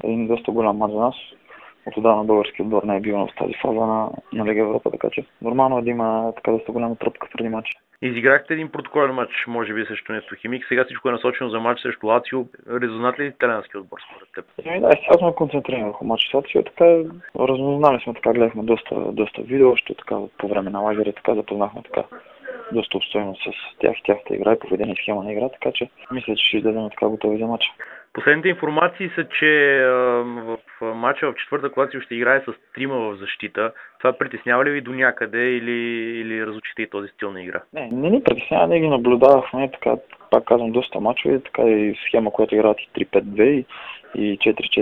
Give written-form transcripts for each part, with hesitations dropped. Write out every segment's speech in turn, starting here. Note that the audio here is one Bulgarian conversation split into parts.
един доста голям мач за нас. От отдавна български отбор не е бил в тази фаза на Лига Европа, така че нормално е да има така доста голяма тръпка преди матча. Изиграхте един протоколен матч, може би срещу Нефтохимик. Сега всичко е насочено за матч срещу Лацио. Резонат ли италиански отбор според теб? Да, сега сме концентрирани върху матча с Лацио. Така разузнали сме, така гледахме доста видео, още така по време на лагеря, така запознахме така доста обстойно с тях и тяхната игра и поведение и схема на игра, така че мисля, че ще излезем така готови за матча. Последните информации са, че в матча в четвъртък Лацио ще играе с трима в защита. Това притеснява ли ви до някъде или разучите и този стил на игра? Не ни притеснява, да ги наблюдавахме, така, пак казвам, доста мачове, така и схема, която играят и 3-5-2 и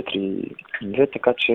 4-4-2, така че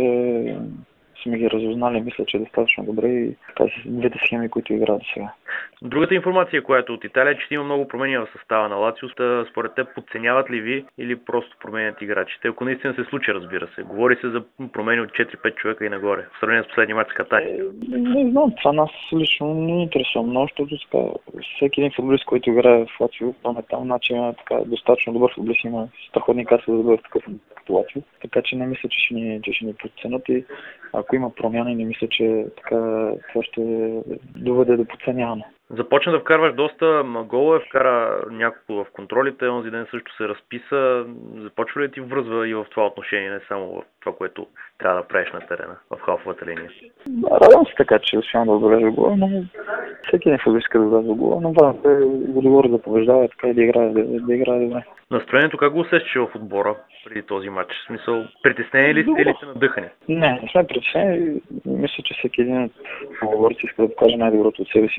сме ги разузнали, мисля, че е достатъчно добре и така с двете схеми, които играят сега. Другата информация, която от Италия, е, че има много промени в състава на Лацио. Според теб подценяват ли ви или просто променят играчите? Ако наистина се случи, разбира се. Говори се за промени от 4-5 човека и нагоре, в сравнение с последния мач с Катания. Не знам, това нас лично не интересува много, защото всеки един футболист, който играе в Лацио, паметам, значи има така достатъчно добър футболист, има страхотни качества да бъде такъв като Лацио. Така че не мисля, че ще ни подценят и ако има промяна, не мисля, че така това ще доведе до подценяване. Започна да вкарваш доста голове, вкара няколко в контролите, онзи ден също се разписа. Започва ли ти връзва и в това отношение, не само в това, което трябва да правиш на терена, в халфовата линия? Радвам се така, че успявам да отбележа гола, но всеки един футболист иска да отбележа гола, но важното е отговорът да побеждава, така и да играе добре. Настроението как го усещаш в отбора преди този матч? В смисъл, притеснени ли сте или сте надъхани? Не сме притеснени. Мисля, че всеки един от отборите иска да покаже най-доброто от себе си.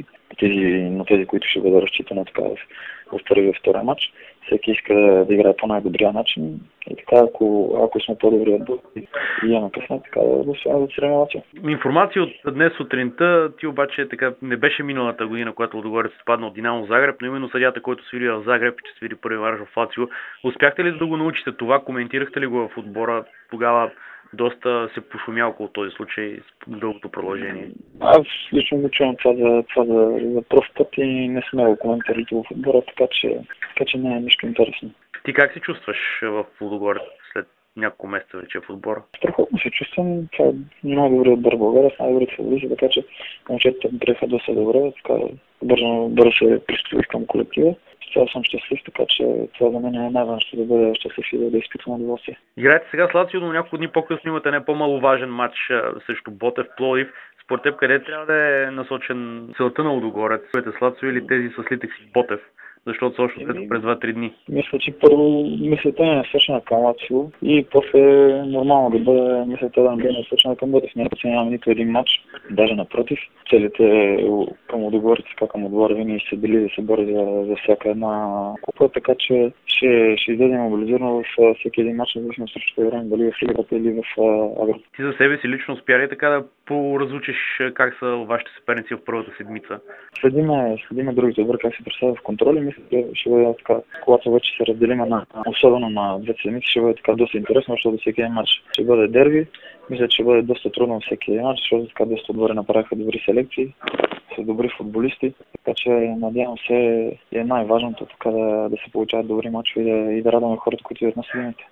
На тези, които ще бъдат разчитани така в първия и втория матч. Всеки иска да играе по най-добрия начин. И така, ако сме по-добри отбор и имаме късмет, така да съревновачим. Информация от днес сутринта, ти обаче така не беше миналата година, когато Лудогорец падна от Динамо Загреб, но именно съдията, който свири в Загреб, че свири първи мач в Лацио. Успяхте ли да го научите това? Коментирахте ли го в отбора? Тогава доста се пошумя около този случай с дългото продължение. Аз лично го чувам това за пръв път и не сме го коментирали в отбора, така че не е нищо интересно. Ти как се чувстваш в Лудогорец след няколко месеца вече в отбора? Страхотно се чувствам. Това е много добре отбор в България, с най-добрите футболисти, така че момчетата приеха доста добре, така бързо се пристроих към колектива. Сега съм щастлив, така че това за мен е най-важното да бъда щастлив и да изпитвам удоволствие. Играете сега с Лацио, но няколко дни по-късно имате не по-маловажен матч срещу Ботев Пловдив. Според теб къде трябва да е насочен целта на Лудогорец? С Лацио или тези с Литекс и Ботев? Защото са още през 2-3 дни. Мисля, че първо мислята е насочена към Лацио и после нормално да бъде мислята да бъде насочена към Ботев. Не оценявам нито един матч, даже напротив. Целите към Лудогорец, така към отбора винаги ще били да се бори за всяка една купа, така че ще излезе мобилизирано в всеки един матч, независимо срещу време, дали в Лигата или в Агро. Ти за себе си лично успя ли така да поразучиш как са вашите съперници в първата седмица? Следиме другите отбори как се представят в контроли. Мисля, че ще бъде така, когато вече се разделиме особено на двете седмици, ще бъде така доста интересно, защото всеки един матч ще бъде дерби. Мисля, че ще бъде доста трудно всеки един матч, защото така доста отбори направиха добри селекции с добри футболисти. Така че надявам се е най-важното така да се получават добри мачове и да радваме хората, които идват на стадионите.